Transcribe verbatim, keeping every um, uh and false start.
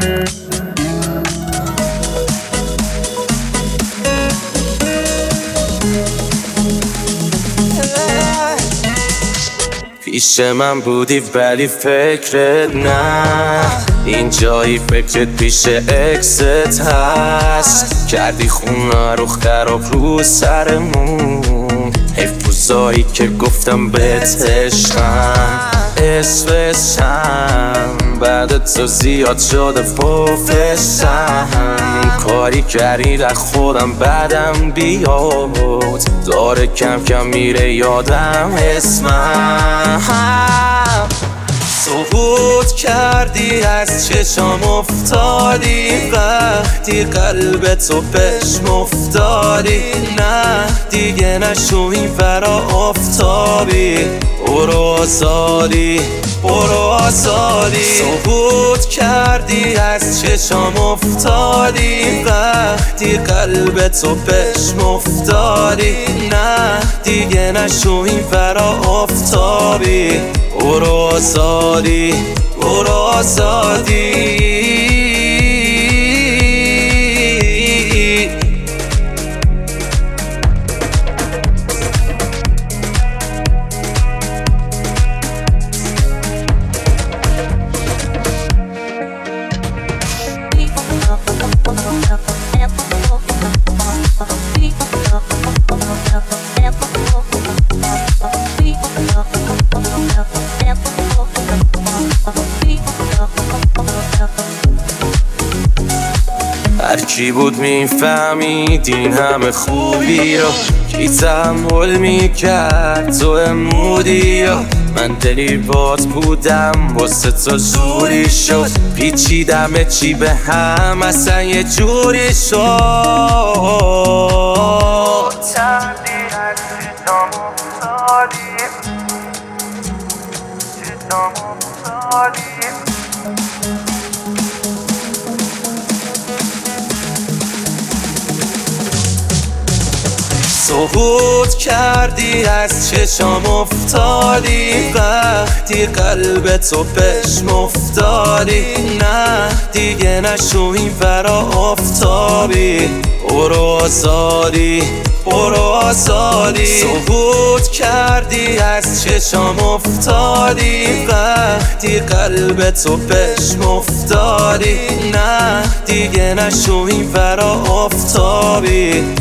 پیش من بودی ولی فکرت نه، این جایی فکرت پیش اکست هست. کردی خونه رو خراب رو سرمون، حیف روزایی که گفتم بهت عشقم. اسفشم بعد تو زیاد شده پوفشم، کاری کردی در خودم بعدم بیاد، داره کم کم میره یادم اسمم. سقوط کردی از چشام افتادی، وقتی قلب تو پشم افتادی. نه دیگه نشو این ورا آفتابی، برو آزادی برو آزادی. سقوط کردی از چشام افتادی، وقتی قلب تو پشم افتادی. نه دیگه نشو این ورا آفتابی، برو آزادی برو آزادی. هرچی بود میفهمید این همه خوبی رو، کی تحمل میکرد تو امودی رو. من دلی باد بودم واسه تو جوری شد، پیچیدم چی به هم اصلا یه جوری شد. چندی از چشام افتادی، چشام افتادی. سقوط کردی از چشام افتادی، وقتی قلب تو پشم افتادی. نه دیگه نشو این ورا آفتابی، برو آزادی برو آزادی. سقوط کردی از چشام افتادی، وقتی قلب تو پشم افتادی. نه دیگه نشو این ورا آفتابی،